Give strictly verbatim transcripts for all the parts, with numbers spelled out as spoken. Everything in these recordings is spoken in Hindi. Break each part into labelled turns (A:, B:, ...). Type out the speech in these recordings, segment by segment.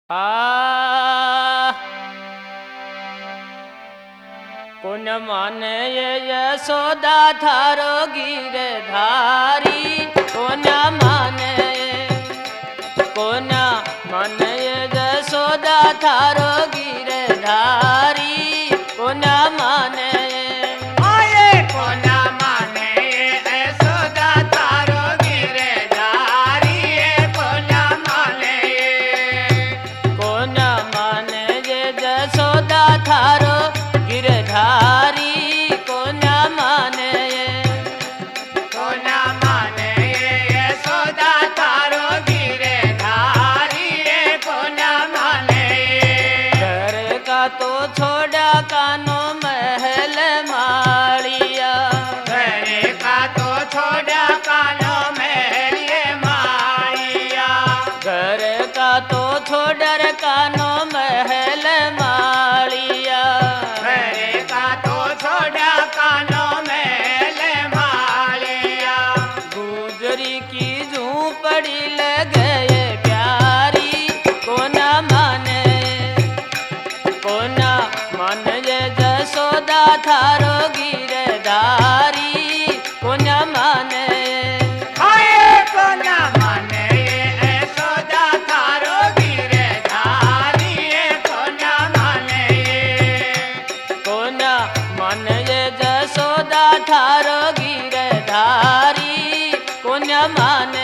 A: आ कोन माने ये यशोदा थारो गिरधारी कोन माने कोन माने ये यशोदा थारो गिरधारी कोन माने तो छोड़ा कानो महल माड़िया
B: घरे का तो छोड़ा कानो महल माड़िया
A: घर का तो छोड़र कानो महल माड़िया
B: घरे का तो छोड़ा कानो महल माड़िया
A: गुजरी की झूपड़ी लगे प्यारी कोना माने कोना मन जे जसोदा थारो गिरधारी कोना माने
B: आए कोना माने यशोदा थारो गिरधारी कोना माने
A: कोना मन जे जसोदा थारो गिरधारी कोना माने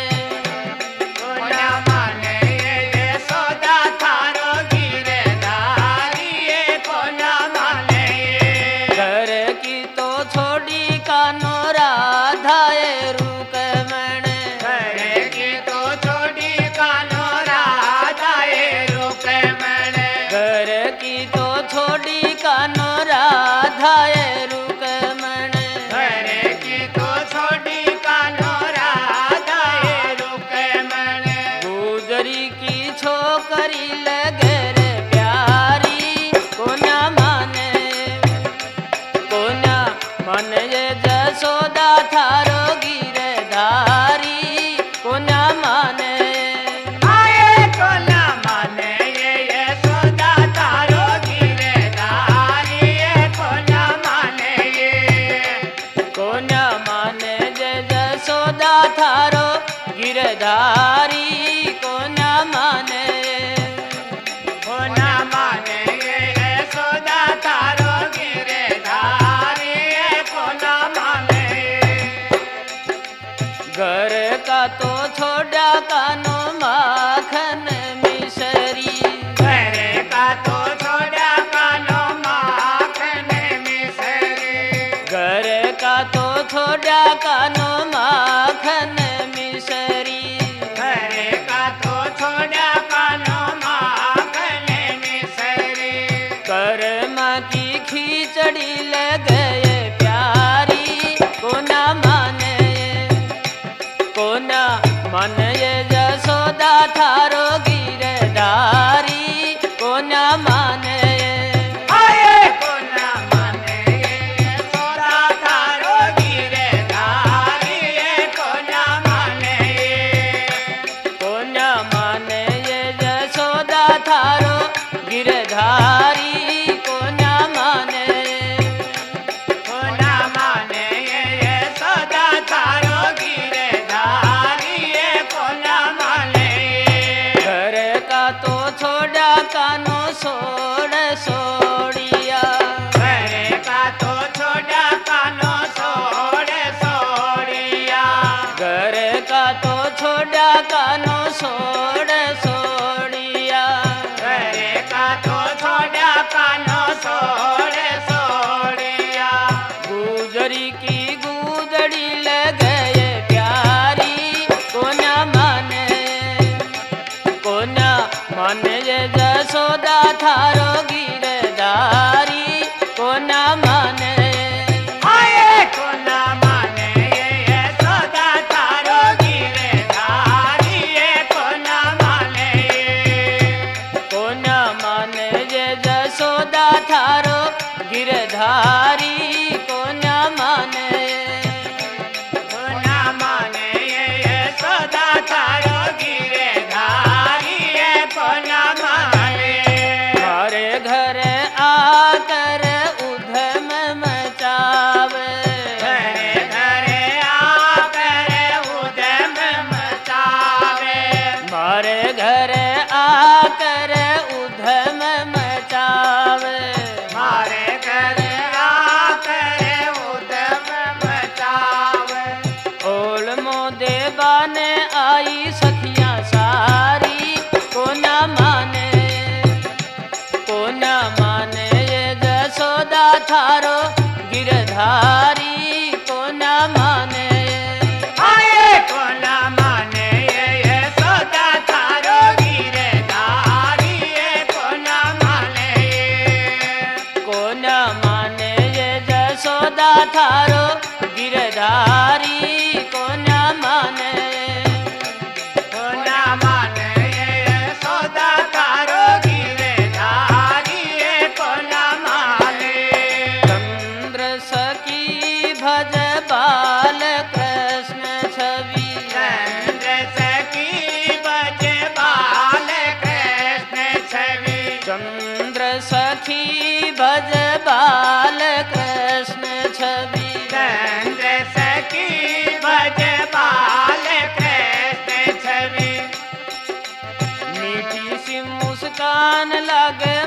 B: कोना माने यशोदा थारो गिरधारी कोना माने
A: घर की तो छोड़ी कानो राधाए रुकमण
B: घरे की तो छोड़ी कानो राधाए रुकमण
A: घर की तो छोड़ी कानो राधाए रुकमण
B: घरे की तो छोड़ी कानो राधाए रुकमण
A: गुजरी की छोकरी लगे रे प्यारी कोना माने कोना मन ये जसोदा थारो गिरधारी कोना माने
B: आए कोना माने यशोदा थारो गिरधारी कोना माने
A: कोना माने जे जसोदा थारो गिरधारी कोना माने
B: कोना माने यशोदा थारो गिरधारी कोना माने
A: घर का तो छोड़ा कानो माखन मिसरी
B: घरे का तो छोड़ा कानो माखन मिसरी
A: घर का तो छोड़ा कानो माखन मिसरी
B: घरे का तो छोड़ा कानो माखन मिसरी
A: कर्मा की खिचड़ी लगे प्यारी कोना माने कोना मन ये जसोदा थारो गिरधारी कोना माने
B: आए कोना माने यशोदा थारो गिरधारी कोना माने
A: कोना माने ये जसोदा थारो गिरधारी कोना माने
B: कोना माने यशोदा थारो गिरधारी कोना माने
A: घर का तो छोड़ा कानो सोड़ सोड़िया
B: घरे का तो छोड़ा कानो सोड़े सोड़िया
A: घर का तो छोड़ा कानो सोड़ सोड़िया
B: घरे का तो छोड़ा कानो सोड़े सोड़िया
A: गुजरी की गुदड़ी लगे प्यारी कोना माने कोना माने ये जसोदा थारो गिरधारी कोना माने
B: आए कोना माने यशोदा थारो गिरधारी कोना माने
A: कोना माने ये जसोदा थारो गिरधारी कोना माने
B: कोना माने यशोदा थारो गिरधारी कोना
A: मारे घर आकर उधम मचावे
B: मारे घर आकर उधम मचावे
A: ओल मोदे बाने आई सखियां सारी को न माने को न माने ये जसोदा थारो गिरधारी को न माने
B: आए को न माने ये यशोदा थारो गिरधारी ये को न माने
A: को न माने ये जसोदा थारो गिरधारी को न माने
B: को न माने ये यशोदा थारो गिरधारी ये को न माने
A: चंद्र सखी भज बाल कृष्ण छवि
B: चंद्र सखी बज बाल कृष्ण छवि
A: चंद्र सखी भज बाल कृष्ण छवि
B: चंद्र सखी बज बाल कृष्ण छवि
A: मीठी सी मुस्कान लगे